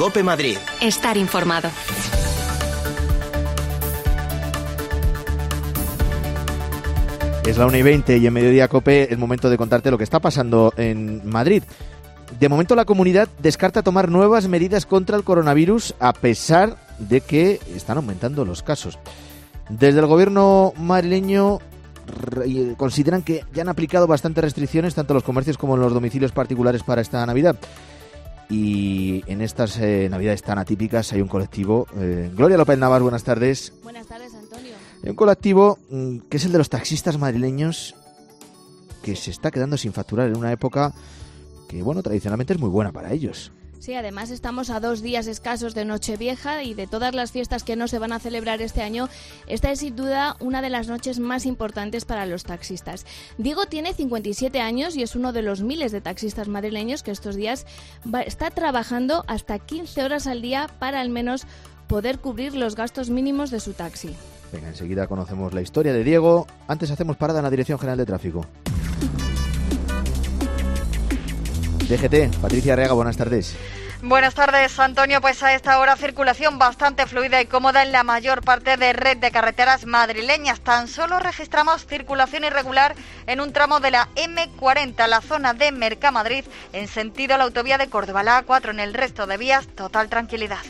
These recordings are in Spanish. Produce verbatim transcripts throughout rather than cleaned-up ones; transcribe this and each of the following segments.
COPE Madrid. Estar informado. Es la una y veinte y en Mediodía COPE es momento de contarte lo que está pasando en Madrid. De momento la comunidad descarta tomar nuevas medidas contra el coronavirus a pesar de que están aumentando los casos. Desde el gobierno madrileño consideran que ya han aplicado bastantes restricciones tanto en los comercios como en los domicilios particulares para esta Navidad. Y en estas eh, Navidades tan atípicas hay un colectivo. Eh, Gloria López Navas, buenas tardes. Buenas tardes, Antonio. Hay un colectivo mmm, que es el de los taxistas madrileños que se está quedando sin facturar en una época que, bueno, tradicionalmente es muy buena para ellos. Sí, además estamos a dos días escasos de Nochevieja y de todas las fiestas que no se van a celebrar este año, esta es sin duda una de las noches más importantes para los taxistas. Diego tiene cincuenta y siete años y es uno de los miles de taxistas madrileños que estos días va, está trabajando hasta quince horas al día para al menos poder cubrir los gastos mínimos de su taxi. Venga, enseguida conocemos la historia de Diego. Antes hacemos parada en la Dirección General de Tráfico. D G T, Patricia Arriaga, buenas tardes. Buenas tardes, Antonio. Pues a esta hora circulación bastante fluida y cómoda en la mayor parte de red de carreteras madrileñas. Tan solo registramos circulación irregular en un tramo de la eme cuarenta, la zona de Mercamadrid, en sentido a la autovía de Córdoba, la A cuatro. En el resto de vías, total tranquilidad.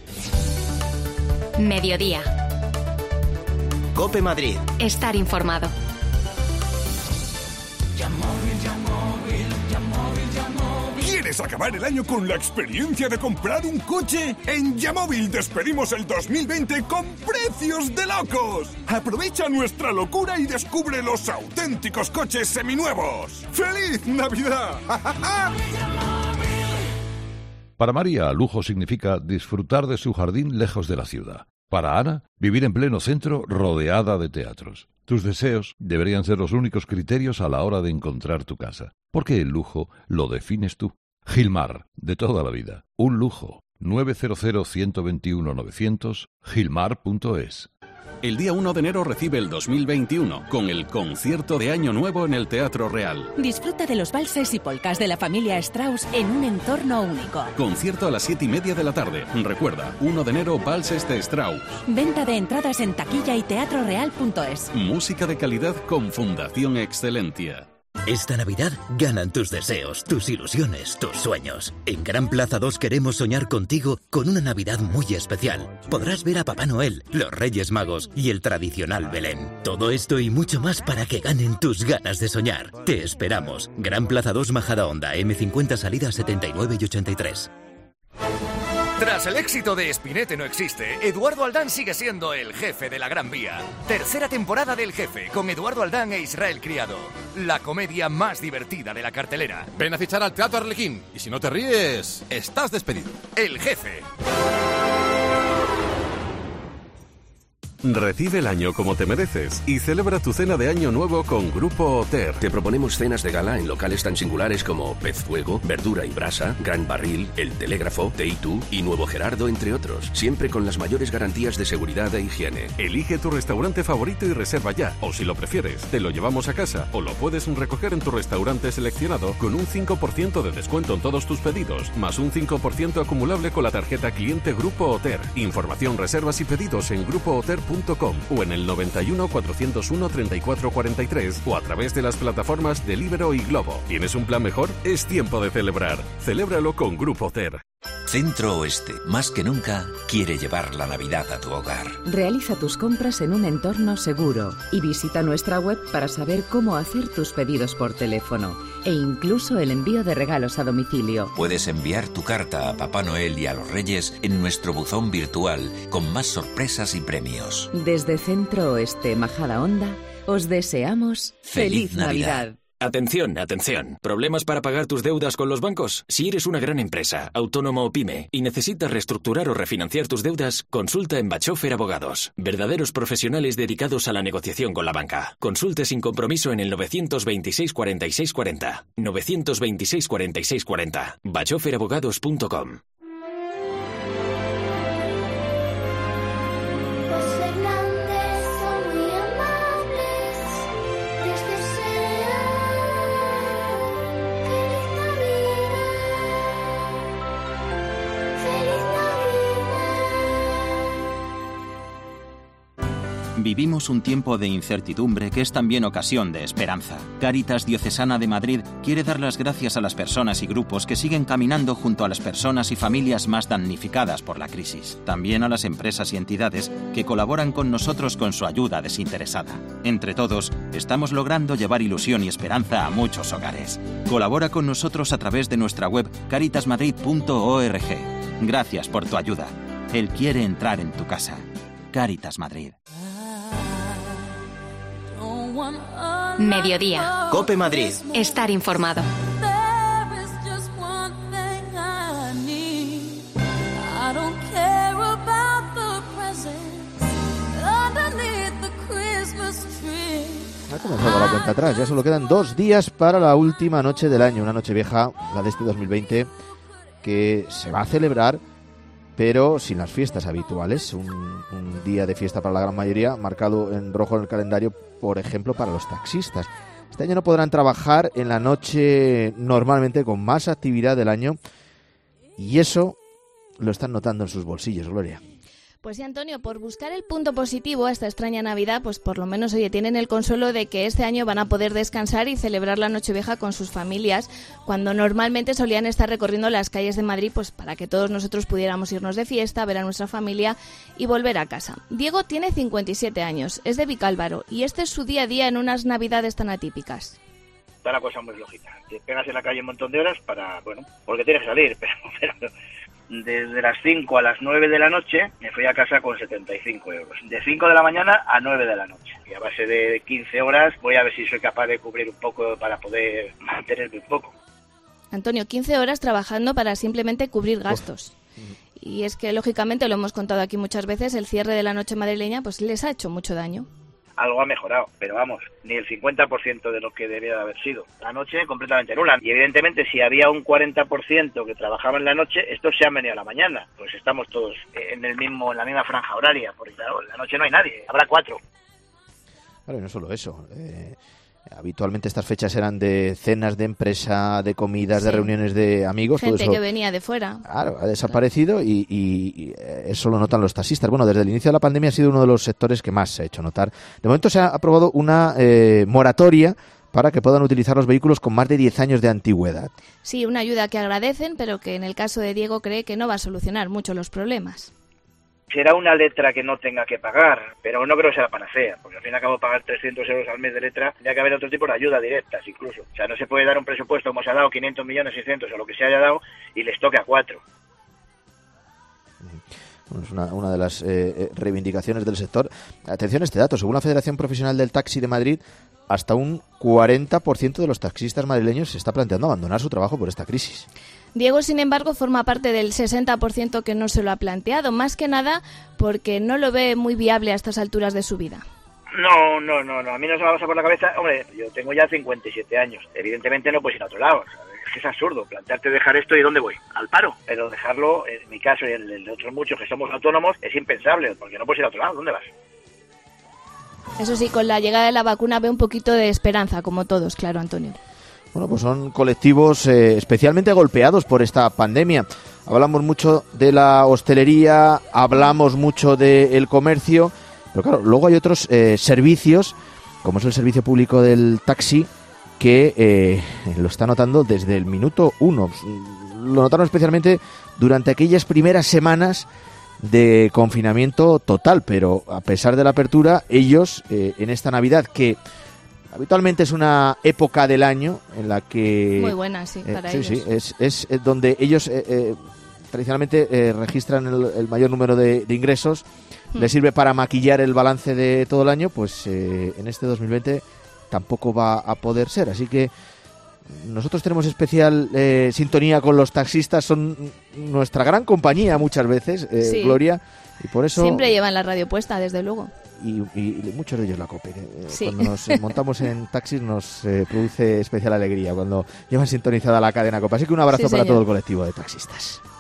Mediodía. COPE Madrid. Estar informado. ¿Quieres acabar el año con la experiencia de comprar un coche? En Yamóvil despedimos el dos mil veinte con precios de locos. Aprovecha nuestra locura y descubre los auténticos coches seminuevos. ¡Feliz Navidad! Para María, lujo significa disfrutar de su jardín lejos de la ciudad. Para Ana, vivir en pleno centro rodeada de teatros. Tus deseos deberían ser los únicos criterios a la hora de encontrar tu casa, porque el lujo lo defines tú. Gilmar, de toda la vida. Un lujo. nueve cero cero, uno dos uno, novecientos, gilmar punto es. El día uno de enero recibe el dos mil veintiuno con el concierto de Año Nuevo en el Teatro Real. Disfruta de los valses y polcas de la familia Strauss en un entorno único. Concierto a las siete y media de la tarde. Recuerda, uno de enero, valses de Strauss. Venta de entradas en taquilla y teatro real punto es. Música de calidad con Fundación Excelentia. Esta Navidad ganan tus deseos, tus ilusiones, tus sueños. En Gran Plaza dos queremos soñar contigo con una Navidad muy especial. Podrás ver a Papá Noel, los Reyes Magos y el tradicional Belén. Todo esto y mucho más para que ganen tus ganas de soñar. Te esperamos. Gran Plaza dos, Majadahonda, eme cincuenta, salida setenta y nueve y ochenta y tres. Tras el éxito de Espinete no existe, Eduardo Aldán sigue siendo el jefe de la Gran Vía. Tercera temporada del Jefe, con Eduardo Aldán e Israel Criado. La comedia más divertida de la cartelera. Ven a fichar al Teatro Arlequín, y si no te ríes, estás despedido. El Jefe. Recibe el año como te mereces y celebra tu cena de Año Nuevo con Grupo Oter. Te proponemos cenas de gala en locales tan singulares como Pez Fuego, Verdura y Brasa, Gran Barril, El Telégrafo, Teitu y Nuevo Gerardo, entre otros. Siempre con las mayores garantías de seguridad e higiene. Elige tu restaurante favorito y reserva ya. O si lo prefieres, te lo llevamos a casa o lo puedes recoger en tu restaurante seleccionado con un cinco por ciento de descuento en todos tus pedidos, más un cinco por ciento acumulable con la tarjeta cliente Grupo Oter. Información, reservas y pedidos en grupo oter punto com o en el noventa y uno, cuatrocientos uno, treinta y cuatro cuarenta y tres o a través de las plataformas Deliveroo y Globo. ¿Tienes un plan mejor? Es tiempo de celebrar. Celébralo con Grupo Oter. Centro Oeste, más que nunca, quiere llevar la Navidad a tu hogar. Realiza tus compras en un entorno seguro y visita nuestra web para saber cómo hacer tus pedidos por teléfono e incluso el envío de regalos a domicilio. Puedes enviar tu carta a Papá Noel y a los Reyes en nuestro buzón virtual con más sorpresas y premios. Desde Centro Oeste, Majadahonda, os deseamos ¡Feliz, ¡Feliz Navidad! Navidad. Atención, atención. ¿Problemas para pagar tus deudas con los bancos? Si eres una gran empresa, autónomo o pyme y necesitas reestructurar o refinanciar tus deudas, consulta en Bachofer Abogados. Verdaderos profesionales dedicados a la negociación con la banca. Consulte sin compromiso en el novecientos veintiséis, cuarenta y seis cuarenta. novecientos veintiséis, cuarenta y seis cuarenta. bachofer abogados punto com. Feliz Vivimos un tiempo de incertidumbre que es también ocasión de esperanza. Cáritas Diocesana de Madrid quiere dar las gracias a las personas y grupos que siguen caminando junto a las personas y familias más damnificadas por la crisis. También a las empresas y entidades que colaboran con nosotros con su ayuda desinteresada. Entre todos, estamos logrando llevar ilusión y esperanza a muchos hogares. Colabora con nosotros a través de nuestra web caritas madrid punto org. Gracias por tu ayuda. Él quiere entrar en tu casa. Cáritas Madrid. Mediodía. COPE Madrid. Estar informado. Ha comenzado la cuenta atrás, ya solo quedan dos días para la última noche del año, una noche vieja, la de este dos mil veinte, que se va a celebrar, pero sin las fiestas habituales, un, un día de fiesta para la gran mayoría, marcado en rojo en el calendario, por ejemplo, para los taxistas. Este año no podrán trabajar en la noche normalmente con más actividad del año, y eso lo están notando en sus bolsillos, Gloria. Pues sí, Antonio, por buscar el punto positivo a esta extraña Navidad, pues por lo menos, oye, tienen el consuelo de que este año van a poder descansar y celebrar la Nochevieja con sus familias, cuando normalmente solían estar recorriendo las calles de Madrid, pues para que todos nosotros pudiéramos irnos de fiesta, ver a nuestra familia y volver a casa. Diego tiene cincuenta y siete años, es de Vicálvaro, y este es su día a día en unas Navidades tan atípicas. Está la cosa muy lógica. Te pegas en la calle un montón de horas para, bueno, porque tienes que salir, pero... pero desde las cinco a las nueve de la noche me fui a casa con setenta y cinco euros. De cinco de la mañana a nueve de la noche. Y a base de quince horas voy a ver si soy capaz de cubrir un poco para poder mantenerme un poco. Antonio, quince horas trabajando para simplemente cubrir gastos. Uf. Y es que, lógicamente, lo hemos contado aquí muchas veces, el cierre de la noche madrileña pues les ha hecho mucho daño. Algo ha mejorado, pero vamos, ni el cincuenta por ciento de lo que debía de haber sido. La noche completamente nula. Y evidentemente si había un cuarenta por ciento que trabajaba en la noche, estos se han venido a la mañana. Pues estamos todos en el mismo, en la misma franja horaria, porque claro, en la noche no hay nadie, habrá cuatro. Claro, y no solo eso. Eh, habitualmente estas fechas eran de cenas de empresa, de comidas, sí. de reuniones de amigos. Gente todo eso, que venía de fuera. Claro, ha desaparecido claro. y, y, y eso lo notan los taxistas. Bueno, desde el inicio de la pandemia ha sido uno de los sectores que más se ha hecho notar. De momento se ha aprobado una eh, moratoria para que puedan utilizar los vehículos con más de diez años de antigüedad. Sí, una ayuda que agradecen, pero que en el caso de Diego cree que no va a solucionar mucho los problemas. Será una letra que no tenga que pagar, pero no creo que sea la panacea, porque al fin y al cabo pagar trescientos euros al mes de letra, tendría que haber otro tipo de ayudas directas incluso. O sea, no se puede dar un presupuesto como se ha dado, quinientos millones, seiscientos o lo que se haya dado, y les toque a cuatro. Bueno, es una, una de las eh, reivindicaciones del sector. Atención a este dato, según la Federación Profesional del Taxi de Madrid, hasta un cuarenta por ciento de los taxistas madrileños se está planteando abandonar su trabajo por esta crisis. Diego, sin embargo, forma parte del sesenta por ciento que no se lo ha planteado, más que nada porque no lo ve muy viable a estas alturas de su vida. No, no, no, no, a mí no se me pasa por la cabeza. Hombre, yo tengo ya cincuenta y siete años, evidentemente no puedes ir a otro lado, ¿sabes? Es que es absurdo plantearte dejar esto y ¿dónde voy? Al paro. Pero dejarlo, en mi caso y en el de otros muchos que somos autónomos, es impensable, porque no puedes ir a otro lado, ¿dónde vas? Eso sí, con la llegada de la vacuna ve un poquito de esperanza, como todos, claro, Antonio. Bueno, pues son colectivos eh, especialmente golpeados por esta pandemia. Hablamos mucho de la hostelería, hablamos mucho del comercio, pero claro, luego hay otros eh, servicios, como es el servicio público del taxi, que eh, lo está notando desde el minuto uno. Lo notaron especialmente durante aquellas primeras semanas de confinamiento total, pero a pesar de la apertura, ellos eh, en esta Navidad, que habitualmente es una época del año en la que... Muy buena, sí, para eh, ellos. Sí, sí, es, es, es donde ellos eh, eh, tradicionalmente eh, registran el, el mayor número de, de ingresos, hmm. les sirve para maquillar el balance de todo el año, pues eh, en este dos mil veinte tampoco va a poder ser, así que nosotros tenemos especial eh, sintonía con los taxistas, son nuestra gran compañía muchas veces, eh, sí. Gloria, y por eso... Siempre llevan la radio puesta, desde luego. Y, y, y muchos de ellos la COPE. Eh, sí. Cuando nos montamos en taxis nos eh, produce especial alegría cuando llevan sintonizada la cadena COPE. Así que un abrazo sí, para todo el colectivo de taxistas.